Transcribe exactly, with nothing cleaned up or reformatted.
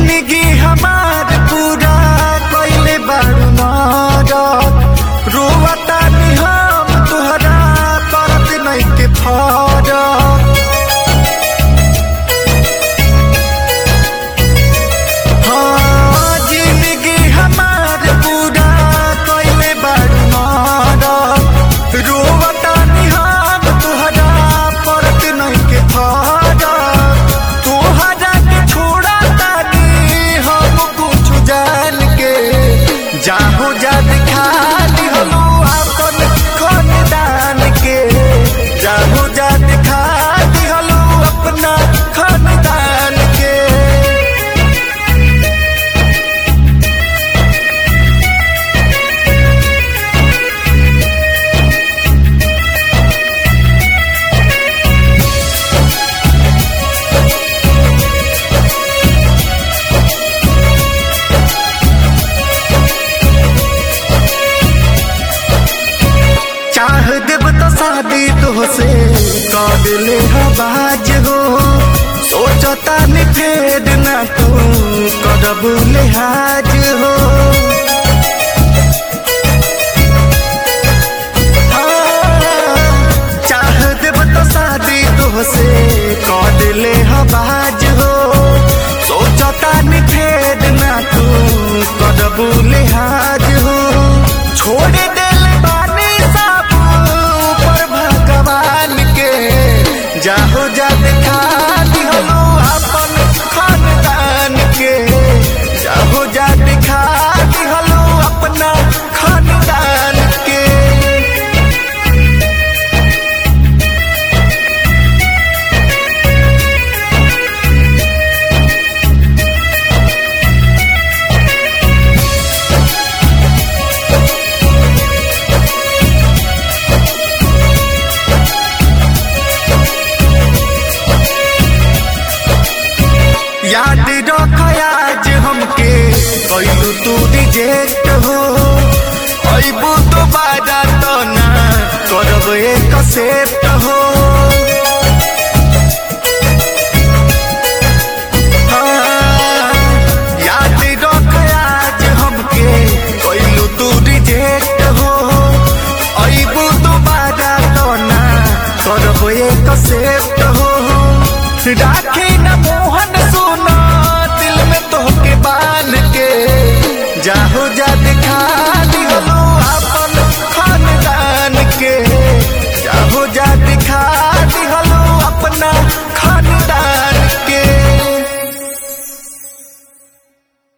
जिंदगी हमार पूरा कइले बारू नरक रोवता नी हम तुहरा करत नइखे फरक। हाँ जिंदगी हमार पूरा कइले बारू नरक रोवता नी हम तुहरा करत नइखे फरक। तोहरा के छोड़ा जाहो जा दिखा दिहलो अपन खानदान के, जाहो जा दिखा दिहलो अपना खानदान के। शादी तोहसे काबिले हवाज हो सोचता नि फेर ना तू करब लिहाज हो। चाह देब तो शादी तोहसे काबिले हवाज हो सोचता नि फेर ना तू करब लिहाज हो। छोड़ दे जाहो जा दिखा दिहलो अपन खानदान के, जाहो जा दिखा दिहलो अपना खानदान के। याद रख आज हमके कइलू तू रिजेक्ट हो अइबू दोबारा तो ना करब एक सेट हो। हाँ, याद रख आज हमके कइलू तू रिजेक्ट हो अइबू दोबारा तो ना करब एक सेट हो। राखी